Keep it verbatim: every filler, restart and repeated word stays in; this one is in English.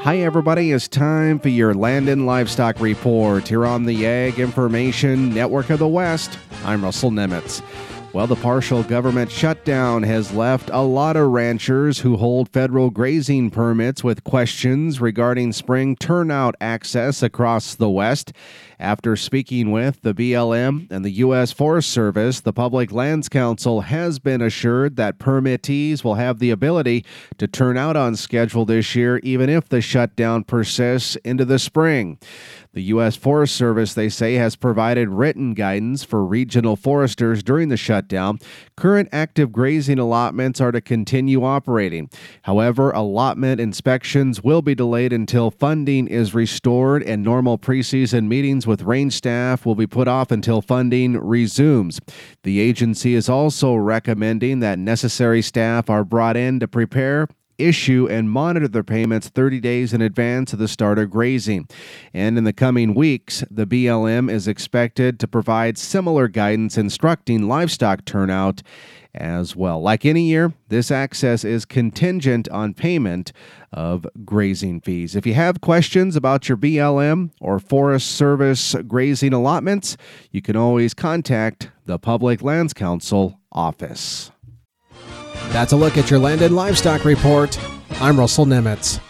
Hi, everybody. It's time for your Land and Livestock Report here on the Ag Information Network of the West. I'm Russell Nemitz. Well, the partial government shutdown has left a lot of ranchers who hold federal grazing permits with questions regarding spring turnout access across the West. After speaking with the B L M and the U S Forest Service, the Public Lands Council has been assured that permittees will have the ability to turn out on schedule this year, even if the shutdown persists into the spring. The U S Forest Service, they say, has provided written guidance for regional foresters during the shutdown. Current active grazing allotments are to continue operating. However, allotment inspections will be delayed until funding is restored, and normal preseason meetings with range staff will be put off until funding resumes. The agency is also recommending that necessary staff are brought in to prepare, issue, and monitor their payments thirty days in advance of the start of grazing. And in the coming weeks, the B L M is expected to provide similar guidance instructing livestock turnout as well. Like any year, this access is contingent on payment of grazing fees. If you have questions about your B L M or Forest Service grazing allotments, you can always contact the Public Lands Council office. That's a look at your Land and Livestock Report. I'm Russell Nemitz.